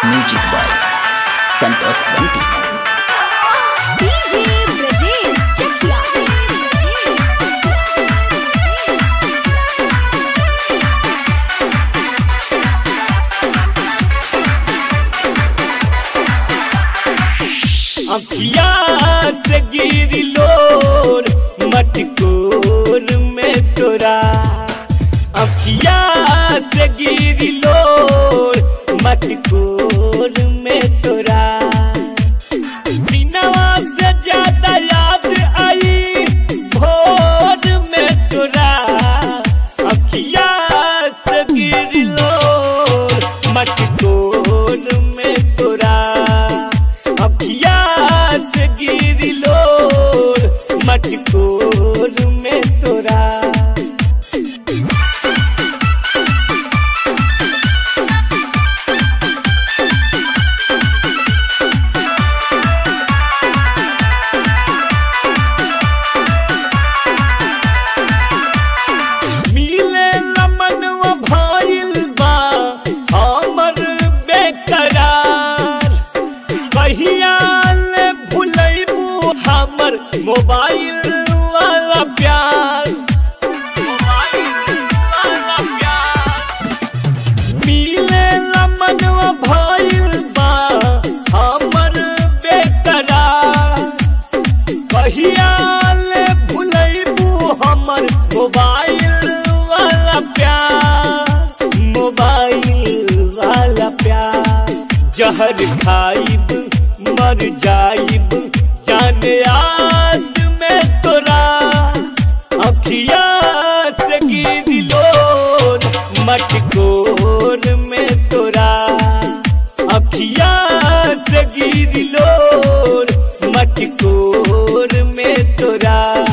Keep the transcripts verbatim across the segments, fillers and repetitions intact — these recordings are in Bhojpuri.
Music by Santosh Bunty. DJ Brajesh Chakiya. अखिया से गिरी लोर मटकोर में तोरा, अखिया से गिरी लोर मटकोर में तोरा। दिनवा से ज्यादा याद आई भोर में तोरा, अखिया से गिरी लोर मटकोर में तोरा, अखिया से गिरी लोर मटकोर में तोरा। मिले लमनवा भइल बा हमर बेकरार, कहिया ले भुलैबू हमर मोबाइल वाला प्यार, मोबाइल वाला प्यार। मिले लमनवा भइल बा हमर बेकरार, कहिया ले भुलैबू हमर मोबाइल वाला प्यार, मोबाइल वाला प्यार। जहर खाइब मर जाइब जान याद में तोरा, अखिया से गिरी लोर मटकोर में तोरा, अखिया से गिरी लोर मटकोर में तोरा।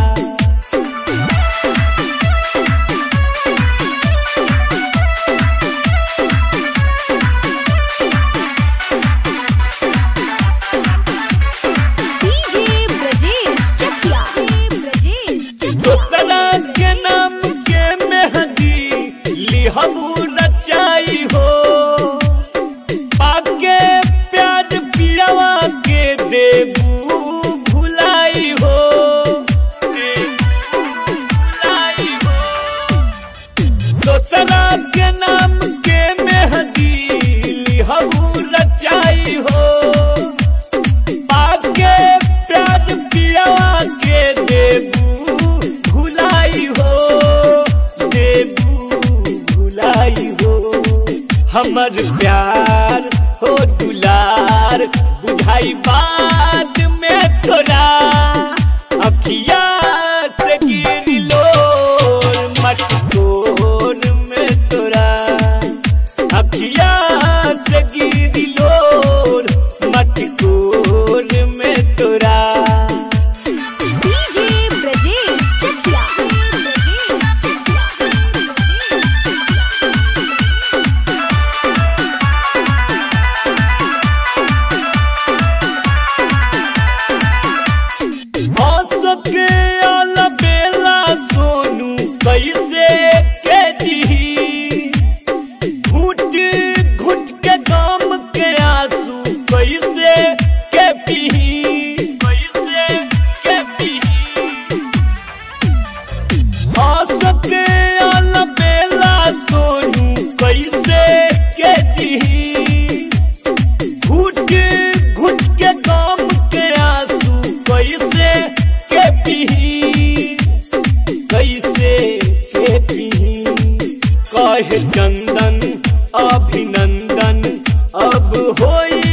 डीजे ब्रजेश चकिया। ब्रजेश चकिया। दोसरा के नाम के मेहंदी लिहबू नचाई हो, पाके प्यार पियावा के देबू भुलाई हो, देबू भुलाई हो। दोसरा के नाम के मेहंदी लिहबू नचाई हो, पाके प्यार पियावा के देबू भुलाई हो, देबू भुलाई हो। हमर प्यार हो दुलार बुझाई बात में तोरा, अखिया से गिरी लोर मटकोर में तोरा, अखिया से गिरी लोर मटकोर में तोरा। डीजे ब्रजेश चकिया। ब्रजेश चकिया। के आला बेला सोनू कैसे के दी, घुट घुट के गम के आंसू कैसे के पी, कैसे के पी। के आला बेला सोनू कैसे के दी, घुट घुट के गम के आंसू कैसे के पी, कैसे के पी। कहे चंदन अभिनंदन अब होई